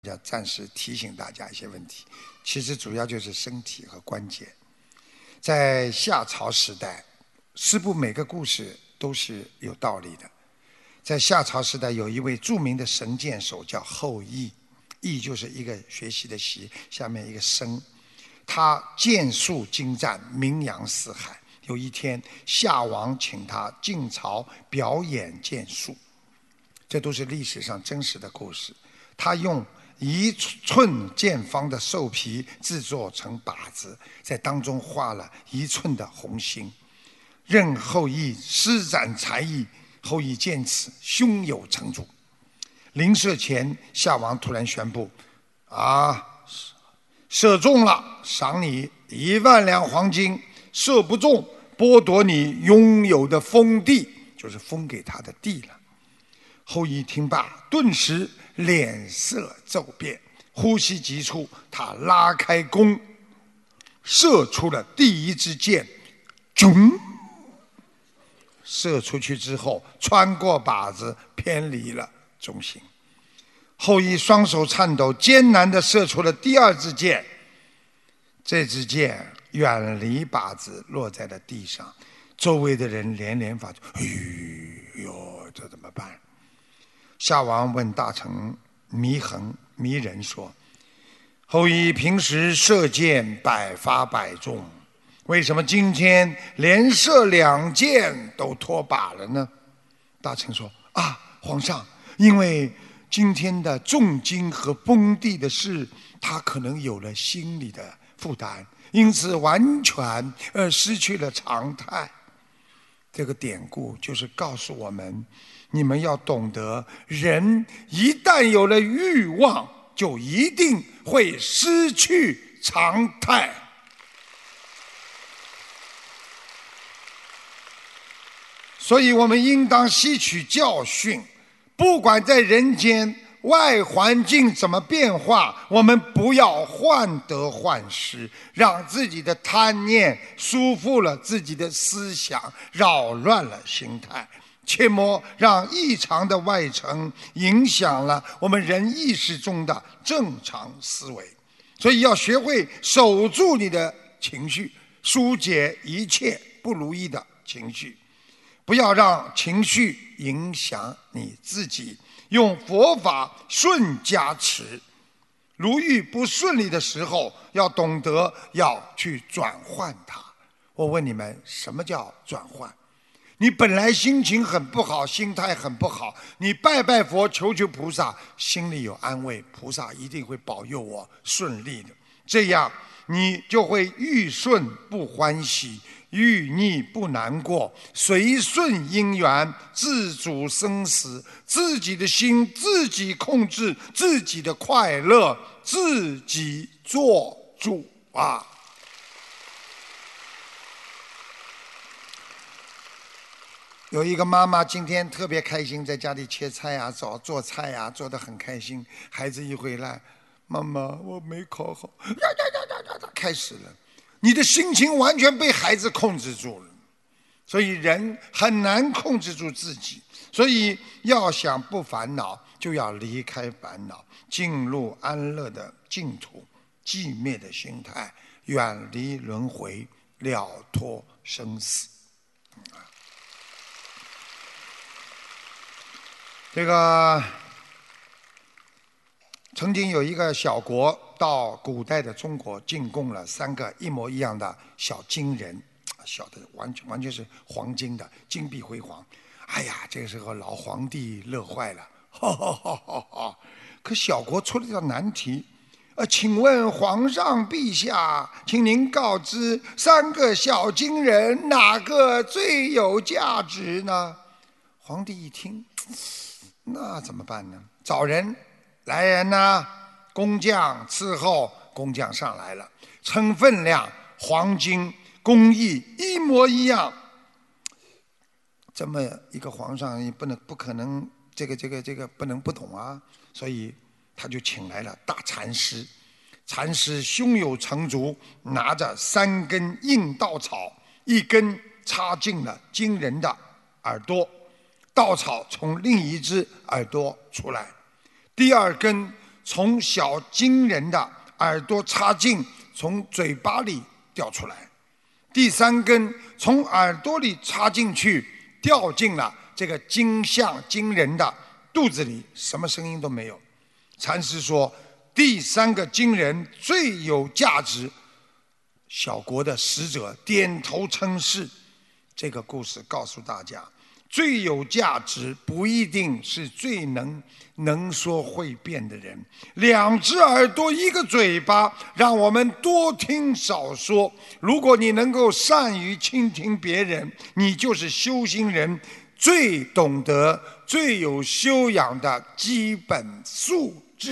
要暂时提醒大家一些问题，其实主要就是身体和关节。在夏朝时代，师父每个故事都是有道理的。在夏朝时代，有一位著名的神箭手叫后羿，羿就是一个学习的习，下面一个生。他箭术精湛，名扬四海。有一天，夏王请他进朝表演箭术，这都是历史上真实的故事。他用1寸见方的兽皮制作成靶子，在当中画了1寸的红心，任后羿施展才艺。后羿见此胸有成竹。临射前，夏王突然宣布：射中了，赏你1万两黄金；射不中，剥夺你拥有的封地，就是封给他的地了。后羿听罢，顿时脸色骤变，呼吸急促，他拉开弓，射出了第1支箭，啾！射出去之后，穿过靶子，偏离了中心。后羿双手颤抖，艰难地射出了第2支箭。这支箭远离靶子，落在了地上。周围的人连连发出：“哎呦，这怎么办？”夏王问大臣弥人说：“后羿平时射箭百发百中，为什么今天连射2箭都脱靶了呢？”大臣说：“皇上，因为今天的重金和封地的事，他可能有了心理的负担，因此完全失去了常态。”这个典故就是告诉我们，你们要懂得，人一旦有了欲望，就一定会失去常态。所以我们应当吸取教训，不管在人间外环境怎么变化，我们不要患得患失，让自己的贪念束缚了自己的思想，扰乱了心态，切莫让异常的外层影响了我们人意识中的正常思维。所以要学会守住你的情绪，疏解一切不如意的情绪，不要让情绪影响你自己，用佛法顺加持。如遇不顺利的时候，要懂得要去转换它。我问你们，什么叫转换？你本来心情很不好，心态很不好，你拜拜佛，求求菩萨，心里有安慰，菩萨一定会保佑我顺利的。这样你就会遇顺不欢喜，遇逆不难过，随顺因缘，自主生死，自己的心自己控制，自己的快乐自己做主啊！有一个妈妈今天特别开心，在家里切菜啊，做菜啊，做得很开心。孩子一回来，妈妈，我没考好，开始了。你的心情完全被孩子控制住了，所以人很难控制住自己。所以要想不烦恼，就要离开烦恼，进入安乐的净土，寂灭的心态，远离轮回，了脱生死。这个曾经有一个小国到古代的中国进贡了3个一模一样的小金人，小的完全是黄金的，金碧辉煌。哎呀，这个时候老皇帝乐坏了，哈哈哈哈哈！可小国出了条难题，请问皇上陛下，请您告知3个小金人哪个最有价值呢？皇帝一听，那怎么办呢？找人，来人呐！工匠伺候，工匠上来了，称分量，黄金工艺一模一样。这么一个皇上也不可能这个不能不懂啊，所以他就请来了大禅师。禅师胸有成竹，拿着3根硬稻草，一根插进了金人的耳朵，稻草从另一只耳朵出来，第2根从小金人的耳朵插进，从嘴巴里掉出来；第三根从耳朵里插进去，掉进了这个金像金人的肚子里，什么声音都没有。禅师说，第三个金人最有价值。小国的使者点头称是。这个故事告诉大家，最有价值不一定是最能说会辩的人。两只耳朵一个嘴巴，让我们多听少说。如果你能够善于倾听别人，你就是修行人最懂得、最有修养的基本素